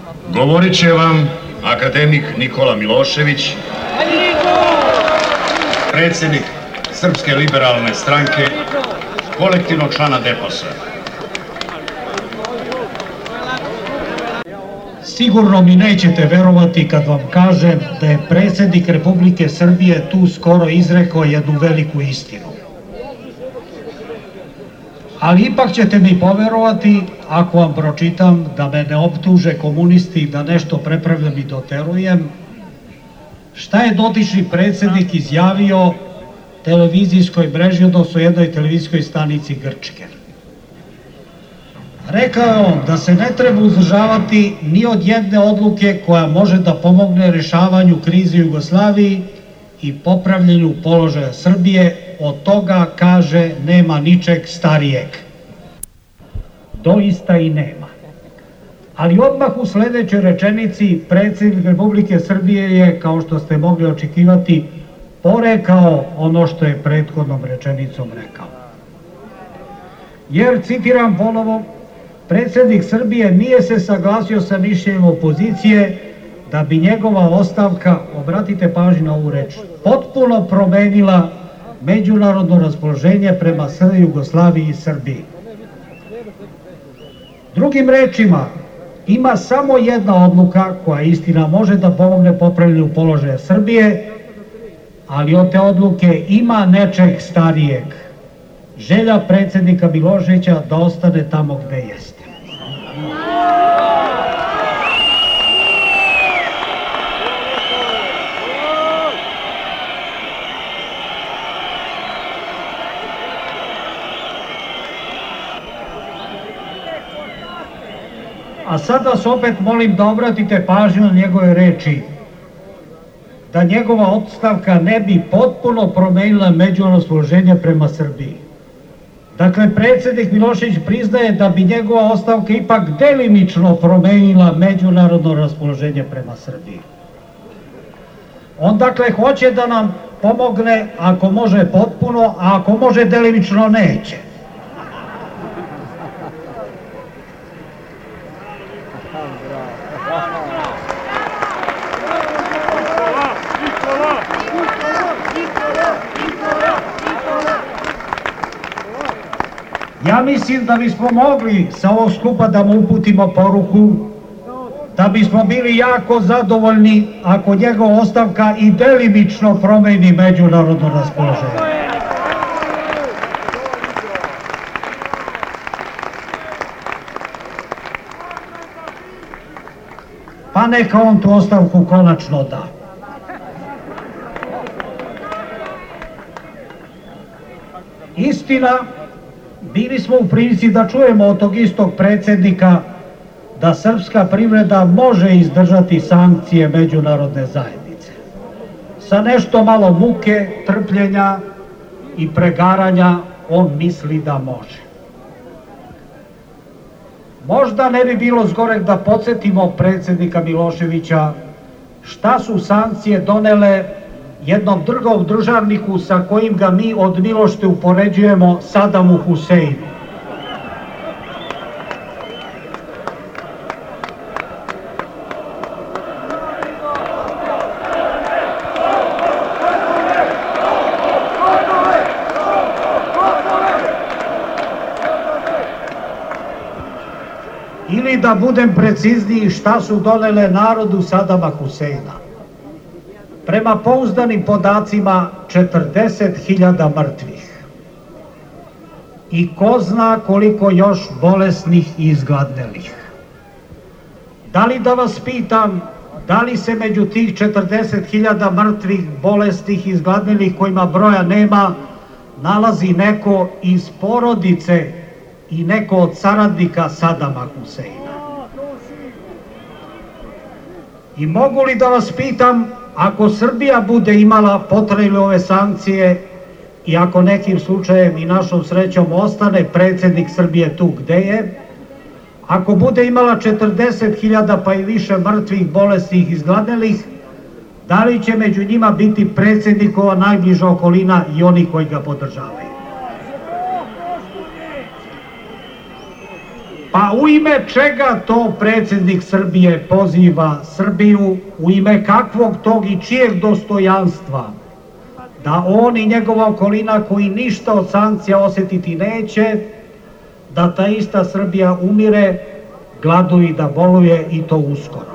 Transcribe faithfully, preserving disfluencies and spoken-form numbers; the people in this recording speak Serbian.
Govorit će vam akademik Nikola Milošević, predsjednik Srpske liberalne stranke, kolektivnog člana Deposa. Sigurno mi nećete verovati kad vam kažem da je predsjednik Republike Srbije tu skoro izrekao jednu veliku istinu. Ali ipak ćete mi poverovati ako vam pročitam da me ne optuže komunisti da nešto prepravljam i doterujem, šta je dotični predsjednik izjavio televizijskoj mreži, odnosno jednoj televizijskoj stanici Grčke. Rekao je on da se ne treba uzdržavati ni od jedne odluke koja može da pomogne rešavanju krize u Jugoslaviji i popravljanju položaja Srbije. Od toga, kaže, nema ničeg starijeg. Doista i nema. Ali odmah u sledećoj rečenici predsjednik Republike Srbije je, kao što ste mogli očekivati, porekao ono što je prethodnom rečenicom rekao. Jer, citiram ponovo, predsjednik Srbije nije se saglasio sa mišljenjem opozicije da bi njegova ostavka, obratite pažnju na ovu reč, potpuno promenila međunarodno raspoloženje prema Srbiji, Jugoslaviji i Srbiji. Drugim rečima, ima samo jedna odluka koja istina može da pomogne popravljanju položaja Srbije, ali od te odluke ima nečeg starijeg. Želja predsjednika Miloševića da ostane tamo gde jeste. A sad vas opet molim da obratite pažnju na njegove reči, da njegova odstavka ne bi potpuno promenila međunarodno raspoloženje prema Srbiji. Dakle, predsjednik Milošević priznaje da bi njegova ostavka ipak delimično promenila međunarodno raspoloženje prema Srbiji. On dakle hoće da nam pomogne ako može potpuno, a ako može delimično neće. Ja mislim da bismo mogli sa ovog skupa da mu uputimo poruku da bismo bili jako zadovoljni ako njegova ostavka i delimično promeni međunarodno raspoloženje. Pa neka on tu ostavku konačno da. Istina, bili smo u prilici da čujemo od tog istog predsjednika da srpska privreda može izdržati sankcije međunarodne zajednice. Sa nešto malo muke, trpljenja i pregaranja on misli da može. Možda ne bi bilo zgoreg da podsjetimo predsjednika Miloševića šta su sankcije donele jednom drugom državniku sa kojim ga mi od milošte upoređujemo, Sadamu Huseinu. Ili da budem precizniji, šta su donele narodu Sadama Huseina. Prema pouzdanim podacima četrdeset hiljada mrtvih i ko zna koliko još bolesnih i izgladnelih. Da li da vas pitam, da li se među tih četrdeset hiljada mrtvih, bolesnih i izgladnelih kojima broja nema, nalazi neko iz porodice i neko od saradnika Sadama Huseina? I mogu li da vas pitam, ako Srbija bude imala potrajne ove sankcije i ako nekim slučajem i našom srećom ostane predsjednik Srbije tu gde je, ako bude imala četrdeset hiljada pa i više mrtvih, bolesnih i izgladnelih, da li će među njima biti predsjednikova najbliža okolina i oni koji ga podržavaju? Pa u ime čega to predsjednik Srbije poziva Srbiju, u ime kakvog tog i čijeg dostojanstva, da on i njegova okolina koji ništa od sankcija osjetiti neće, da ta ista Srbija umire, gladuje i da boluje i to uskoro.